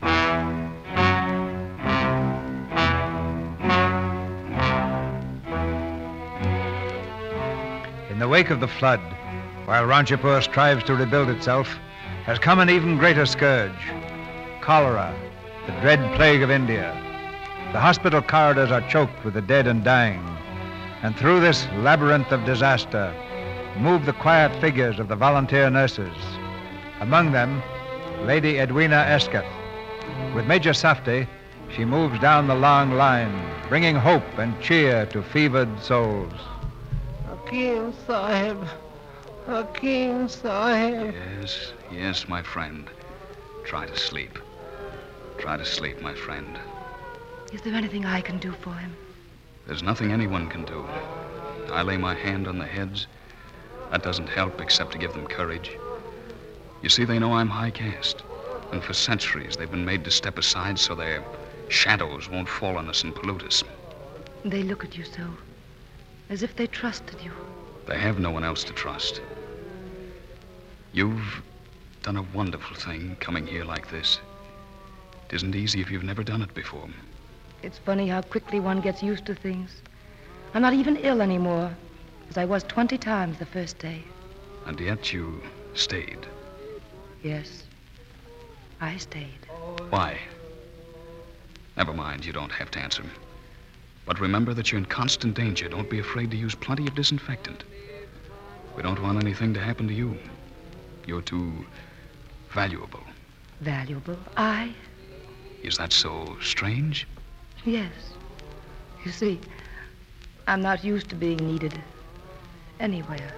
In the wake of the flood, while Ranchipur strives to rebuild itself, has come an even greater scourge, cholera, the dread plague of India. The hospital corridors are choked with the dead and dying, and through this labyrinth of disaster move the quiet figures of the volunteer nurses. Among them, Lady Edwina Esketh. With Major Safty, she moves down the long line, bringing hope and cheer to fevered souls. Hakim Sahib, Hakim Sahib. Yes, yes, my friend. Try to sleep. Try to sleep, my friend. Is there anything I can do for him? There's nothing anyone can do. I lay my hand on the heads. That doesn't help except to give them courage. You see, they know I'm high caste. And for centuries, they've been made to step aside so their shadows won't fall on us and pollute us. They look at you so, as if they trusted you. They have no one else to trust. You've done a wonderful thing coming here like this. It isn't easy if you've never done it before. It's funny how quickly one gets used to things. I'm not even ill anymore, as I was twenty times the first day. And yet you stayed. Yes, I stayed. Why? Never mind, you don't have to answer. But remember that you're in constant danger. Don't be afraid to use plenty of disinfectant. We don't want anything to happen to you. You're too valuable. Valuable? I? Is that so strange? Yes. You see, I'm not used to being needed anywhere.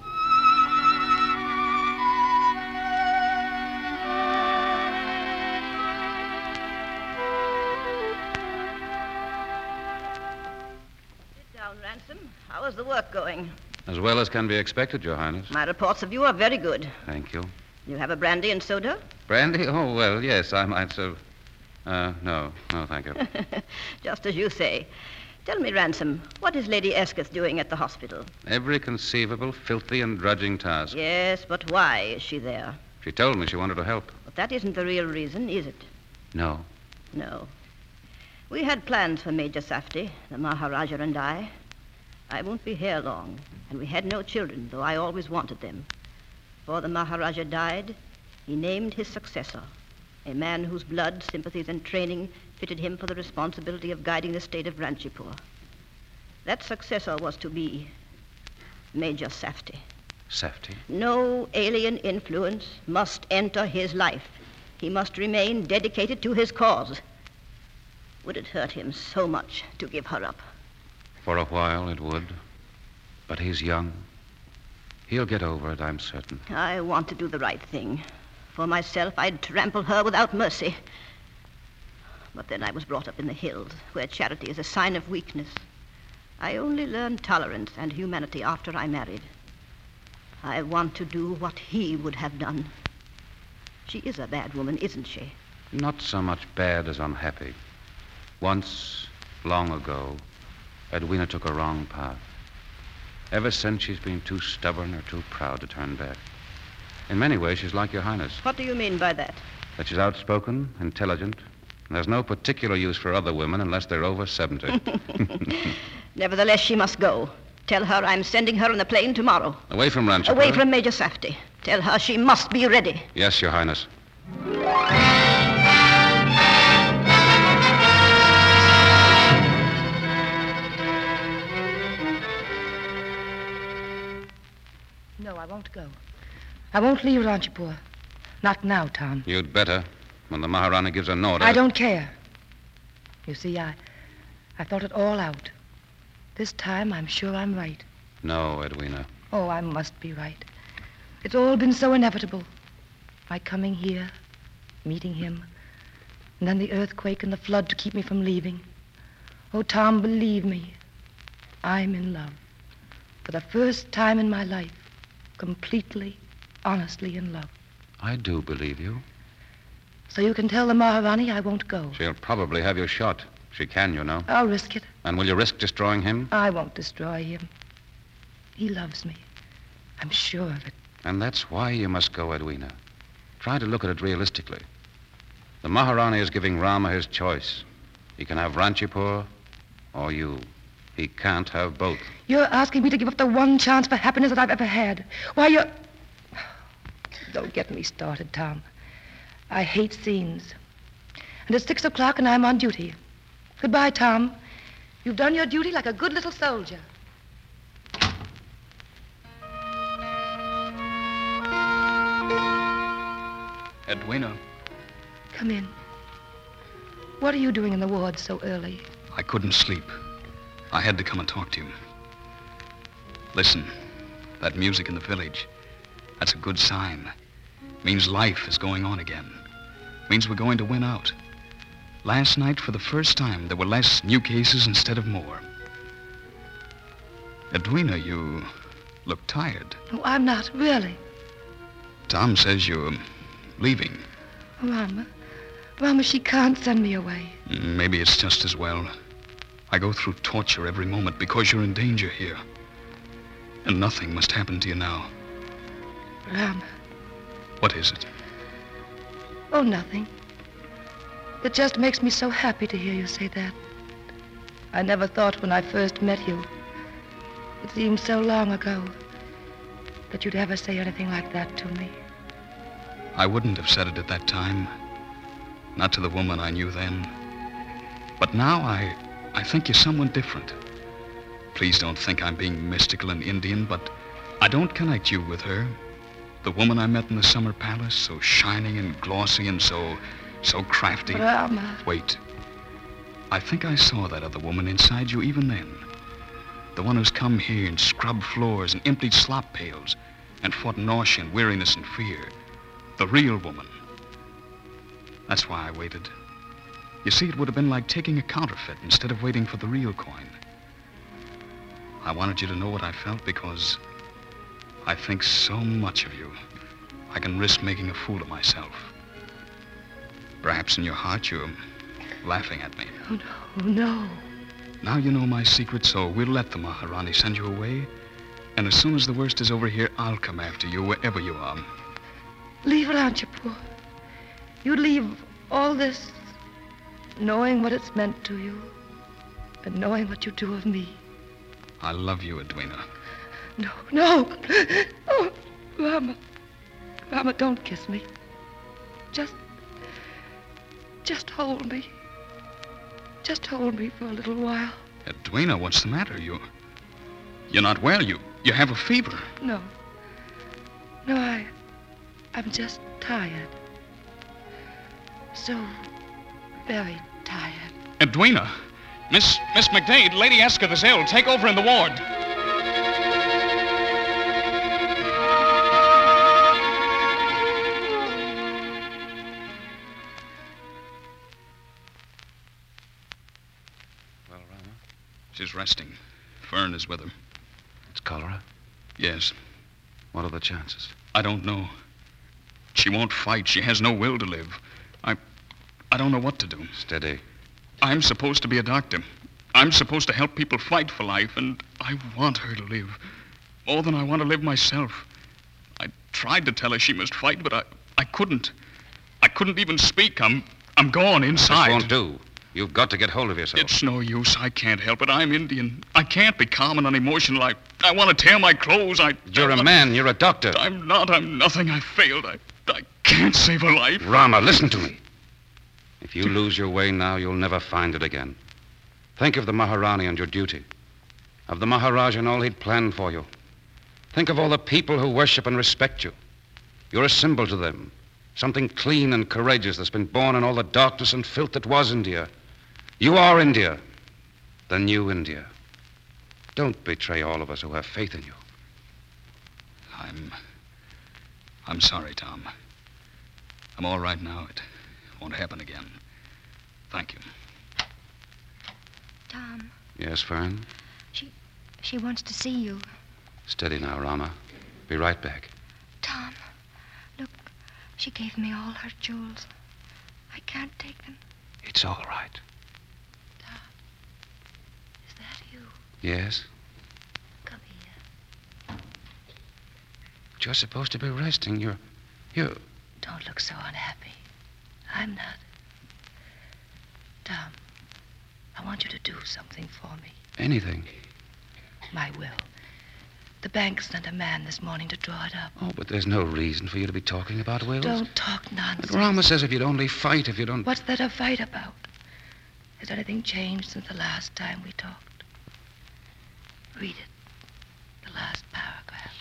Sit down, Ransom. How is the work going? As well as can be expected, Your Highness. My reports of you are very good. Thank you. You have a brandy and soda? Brandy? Oh, well, yes, I might serve. Uh, no, no, thank you. Just as you say. Tell me, Ransom, what is Lady Esketh doing at the hospital? Every conceivable filthy and drudging task. Yes, but why is she there? She told me she wanted to help. But that isn't the real reason, is it? No. No. We had plans for Major Safty, the Maharaja and I. I won't be here long, and we had no children, though I always wanted them. Before the Maharaja died, he named his successor, a man whose blood, sympathies, and training fitted him for the responsibility of guiding the state of Ranchipur. That successor was to be Major Safty. Safty? No alien influence must enter his life. He must remain dedicated to his cause. Would it hurt him so much to give her up? For a while it would. But he's young. He'll get over it, I'm certain. I want to do the right thing. For myself, I'd trample her without mercy. But then I was brought up in the hills, where charity is a sign of weakness. I only learned tolerance and humanity after I married. I want to do what he would have done. She is a bad woman, isn't she? Not so much bad as unhappy. Once, long ago, Edwina took a wrong path. Ever since, she's been too stubborn or too proud to turn back. In many ways, she's like Your Highness. What do you mean by that? That she's outspoken, intelligent, and there's no particular use for other women unless they're over seventy. Nevertheless, she must go. Tell her I'm sending her on the plane tomorrow. Away from Rancho. Away from Major Safety. Tell her she must be ready. Yes, Your Highness. No, I won't go. I won't leave Ranchipur. Not now, Tom. You'd better, when the Maharani gives an order. I don't care. You see, I, I thought it all out. This time, I'm sure I'm right. No, Edwina. Oh, I must be right. It's all been so inevitable. My coming here, meeting him, and then the earthquake and the flood to keep me from leaving. Oh, Tom, believe me, I'm in love. For the first time in my life, completely, honestly in love. I do believe you. So you can tell the Maharani I won't go. She'll probably have you shot. She can, you know. I'll risk it. And will you risk destroying him? I won't destroy him. He loves me. I'm sure of it. And that's why you must go, Edwina. Try to look at it realistically. The Maharani is giving Rama his choice. He can have Ranchipur or you. He can't have both. You're asking me to give up the one chance for happiness that I've ever had. Why, you're... Don't get me started, Tom. I hate scenes. And it's six o'clock and I'm on duty. Goodbye, Tom. You've done your duty like a good little soldier. Edwina. Come in. What are you doing in the ward so early? I couldn't sleep. I had to come and talk to you. Listen, that music in the village, that's a good sign. Means life is going on again. Means we're going to win out. Last night, for the first time, there were less new cases instead of more. Edwina, you look tired. No, I'm not, really. Tom says you're leaving. Rama, Rama, she can't send me away. Maybe it's just as well. I go through torture every moment because you're in danger here. And nothing must happen to you now. Rama. What is it? Oh, nothing. It just makes me so happy to hear you say that. I never thought when I first met you, it seemed so long ago, that you'd ever say anything like that to me. I wouldn't have said it at that time. Not to the woman I knew then. But now I, I think you're someone different. Please don't think I'm being mystical and Indian, but I don't connect you with her. The woman I met in the summer palace, so shining and glossy and so, so crafty. Rama. Wait. I think I saw that other woman inside you even then. The one who's come here and scrubbed floors and emptied slop pails and fought nausea and weariness and fear. The real woman. That's why I waited. You see, it would have been like taking a counterfeit instead of waiting for the real coin. I wanted you to know what I felt because I think so much of you. I can risk making a fool of myself. Perhaps in your heart you're laughing at me. Oh, no, oh, no. Now you know my secret, so we'll let the Maharani send you away. And as soon as the worst is over here, I'll come after you wherever you are. Leave Ranchipur. You leave all this, knowing what it's meant to you, and knowing what you do of me. I love you, Edwina. No, no. Oh, Rama. Rama, don't kiss me. Just, just hold me. Just hold me for a little while. Edwina, what's the matter? You, you're not well. You, you have a fever. No. No, I, I'm just tired. So very tired. Edwina! Miss Miss McDade, Lady Escott is ill. Take over in the ward. Well, Rama? She's resting. Fern is with her. It's cholera? Yes. What are the chances? I don't know. She won't fight. She has no will to live. I... I don't know what to do. Steady. I'm supposed to be a doctor. I'm supposed to help people fight for life, and I want her to live. More than I want to live myself. I tried to tell her she must fight, but I, I couldn't. I couldn't even speak. I'm I'm gone inside. This won't do. You've got to get hold of yourself. It's no use. I can't help it. I'm Indian. I can't be calm and unemotional. I, I want to tear my clothes. I... You're a man. You're a doctor. I'm not. I'm nothing. I failed. I, I can't save her life. Rama, listen to me. If you lose your way now, you'll never find it again. Think of the Maharani and your duty. Of the Maharaj and all he'd planned for you. Think of all the people who worship and respect you. You're a symbol to them. Something clean and courageous that's been born in all the darkness and filth that was India. You are India. The new India. Don't betray all of us who have faith in you. I'm... I'm sorry, Tom. I'm all right now. It won't happen again. Thank you. Tom, Yes, Fern? she she wants to see you. Steady now, Rama. Be right back. Tom, look, she gave me all her jewels. I can't take them. It's all right. Tom, is that you? Yes? Come here. You're supposed to be resting. You're... You're... Don't look so unhappy. I'm not. Tom, I want you to do something for me. Anything. My will. The bank sent a man this morning to draw it up. Oh, but there's no reason for you to be talking about wills. Don't talk nonsense. But Rama says if you'd only fight, if you don't... What's there to fight about? Has anything changed since the last time we talked? Read it. The last paragraph.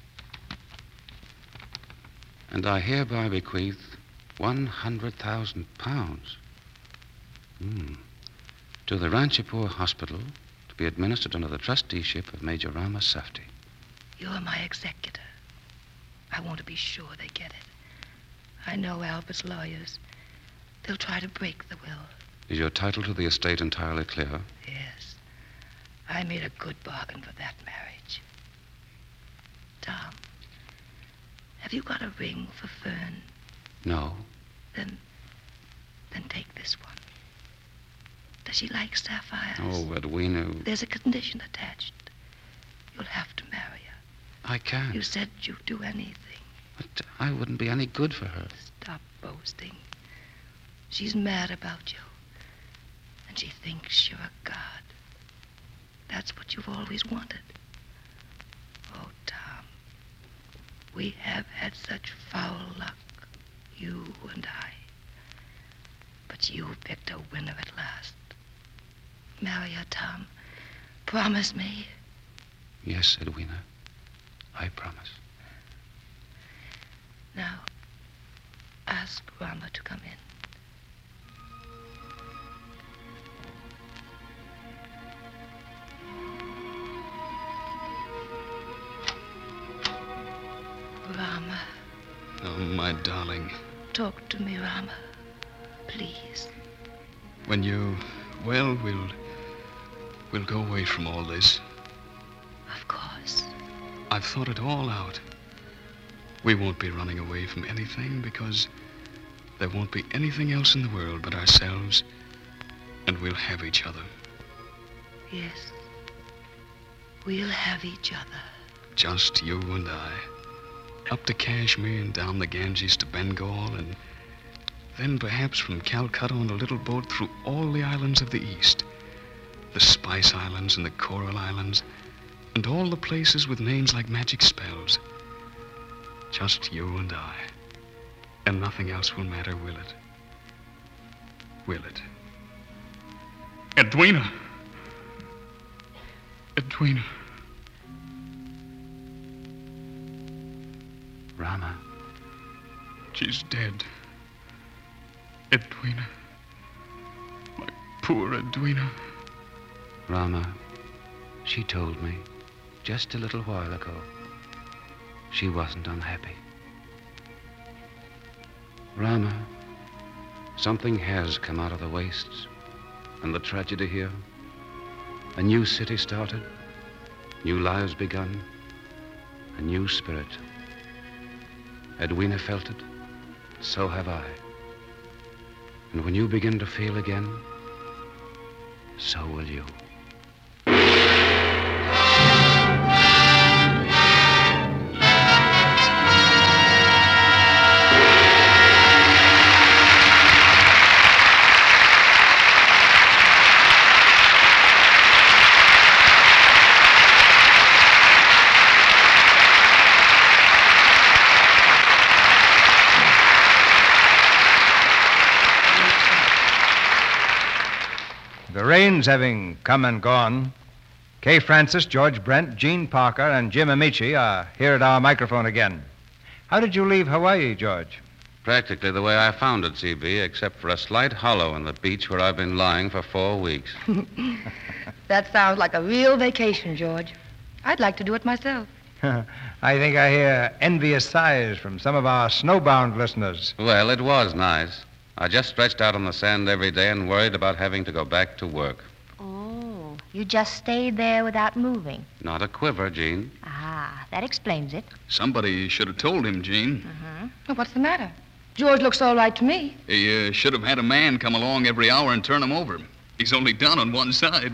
And I hereby bequeath one hundred thousand pounds. Hmm. To the Ranchipur Hospital to be administered under the trusteeship of Major Rama Safti. You're my executor. I want to be sure they get it. I know Albert's lawyers. They'll try to break the will. Is your title to the estate entirely clear? Yes. I made a good bargain for that marriage. Tom, have you got a ring for Fern? No. Then, then take this one. Does she like sapphires? Oh, Edwina. There's a condition attached. You'll have to marry her. I can't. You said you'd do anything. But I wouldn't be any good for her. Stop boasting. She's mad about you. And she thinks you're a god. That's what you've always wanted. Oh, Tom. We have had such foul luck, you and I. But you picked a winner at last. Marry her, Tom. Promise me. Yes, Edwina. I promise. Now, ask Rama to come in. Rama, Oh, my darling. talk to me, Rama. Please. When you... Well, we'll... We'll go away from all this. Of course. I've thought it all out. We won't be running away from anything because there won't be anything else in the world but ourselves, and we'll have each other. Yes. We'll have each other. Just you and I. Up to Kashmir and down the Ganges to Bengal, and then perhaps from Calcutta on a little boat through all the islands of the East. The Spice Islands and the Coral Islands, and all the places with names like magic spells. Just you and I. And nothing else will matter, will it? Will it? Edwina! Edwina. Rama. She's dead. Edwina. My Poor Edwina. Rama, she told me just a little while ago she wasn't unhappy. Rama, something has come out of the wastes and the tragedy here. A new city started, new lives begun, a new spirit. Edwina felt it, so have I. And when you begin to feel again, so will you. The rains having come and gone, Kay Francis, George Brent, Gene Parker, and Jim Amici are here at our microphone again. How did you leave Hawaii, George? Practically the way I found it, C B, except for a slight hollow in the beach where I've been lying for four weeks. That sounds like a real vacation, George. I'd like to do it myself. I think I hear envious sighs from some of our snowbound listeners. Well, it was nice. I just stretched out on the sand every day and worried about having to go back to work. Oh, you just stayed there without moving. Not a quiver, Gene. Ah, that explains it. Somebody should have told him, Gene. Uh-huh. Well, what's the matter? George looks all right to me. He uh, should have had a man come along every hour and turn him over. He's only down on one side.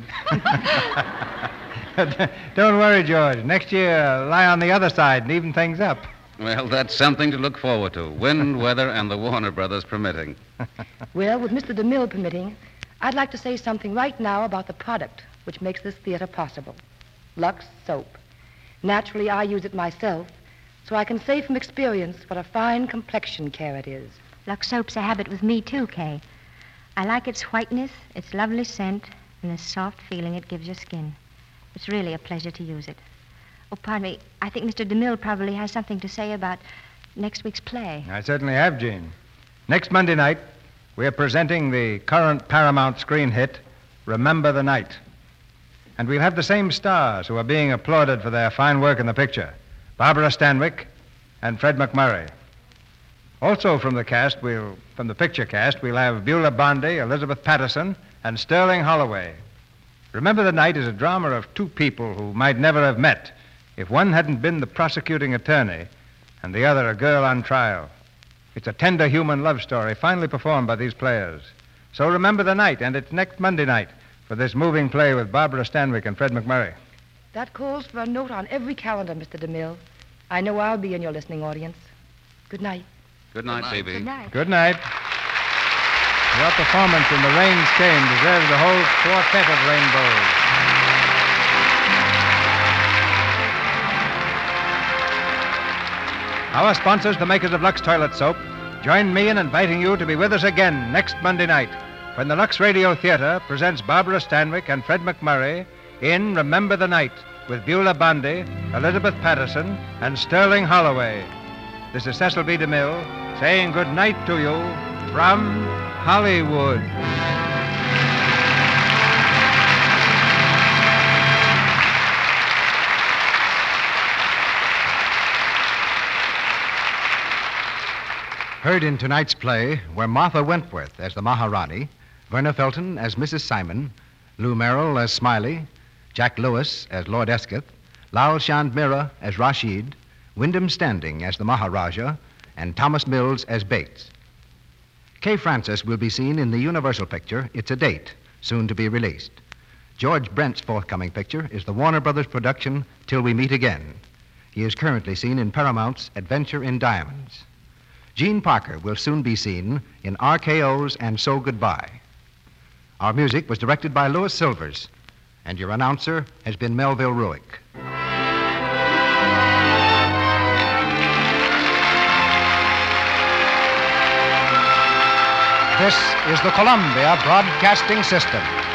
Don't worry, George. Next year, lie on the other side and even things up. Well, that's something to look forward to. Wind, weather, and the Warner Brothers permitting. Well, with Mister DeMille permitting, I'd like to say something right now about the product which makes this theater possible. Lux soap. Naturally, I use it myself, so I can say from experience what a fine complexion care it is. Lux soap's a habit with me, too, Kay. I like its whiteness, its lovely scent, and the soft feeling it gives your skin. It's really a pleasure to use it. Oh, pardon me. I think Mister DeMille probably has something to say about next week's play. I certainly have, Gene. Next Monday night, we are presenting the current Paramount screen hit, Remember the Night. And we'll have the same stars who are being applauded for their fine work in the picture, Barbara Stanwyck and Fred McMurray. Also from the cast, we'll, from the picture cast, we'll have Beulah Bondi, Elizabeth Patterson, and Sterling Holloway. Remember the Night is a drama of two people who might never have met if one hadn't been the prosecuting attorney and the other a girl on trial. It's a tender human love story finely performed by these players. So remember the night, and it's next Monday night for this moving play with Barbara Stanwyck and Fred McMurray. That calls for a note on every calendar, Mister DeMille. I know I'll be in your listening audience. Good night. Good night, Phoebe. Good night. Good night. Your performance in The Rains Came deserves the whole quartet of rainbows. Our sponsors, the makers of Lux Toilet Soap, join me in inviting you to be with us again next Monday night when the Lux Radio Theater presents Barbara Stanwyck and Fred McMurray in Remember the Night with Beulah Bondi, Elizabeth Patterson, and Sterling Holloway. This is Cecil B. DeMille saying good night to you from Hollywood. Heard in tonight's play were Martha Wentworth as the Maharani, Verna Felton as Missus Simon, Lou Merrill as Smiley, Jack Lewis as Lord Esquith, Lal Chandmira as Rashid, Wyndham Standing as the Maharaja, and Thomas Mills as Bates. Kay Francis will be seen in the Universal picture, It's a Date, soon to be released. George Brent's forthcoming picture is the Warner Brothers production, Till We Meet Again. He is currently seen in Paramount's Adventure in Diamonds. Gene Parker will soon be seen in R K O's And So Goodbye. Our music was directed by Louis Silvers, and your announcer has been Melville Ruick. This is the Columbia Broadcasting System.